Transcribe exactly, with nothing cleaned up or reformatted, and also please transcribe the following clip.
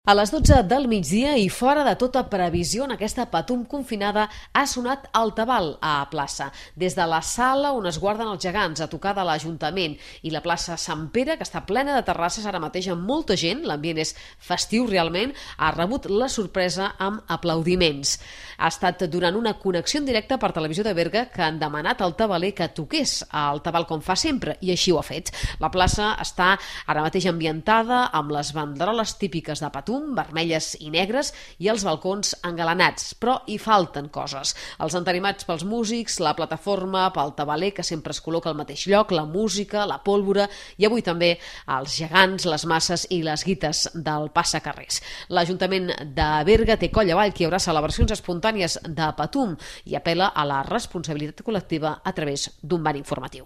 A les dotze del migdia i fora de tota previsió en aquesta Patum confinada ha sonat el tabal a plaça. Des de la sala on es guarden els gegants a tocar de l'Ajuntament i la plaça Sant Pere, que està plena de terrasses ara mateix amb molta gent, l'ambient és festiu realment, ha rebut la sorpresa amb aplaudiments. Ha estat durant una connexió en directe per Televisió de Berga que han demanat al tabaler que toqués el tabal com fa sempre i així ho ha fet. La plaça està ara mateix ambientada amb les banderoles típiques de Patum, vermelles i negres, i els balcons engalanats, però hi falten coses. Els entarimats pels músics, la plataforma pel tabaler que sempre es col·loca al mateix lloc, la música, la pólvora i avui també els gegants, les masses i les guites del passacarrers. L'Ajuntament de Berga té coll avall que hi haurà celebracions espontànies de Patum i apel·la a la responsabilitat col·lectiva a través d'un ban informatiu.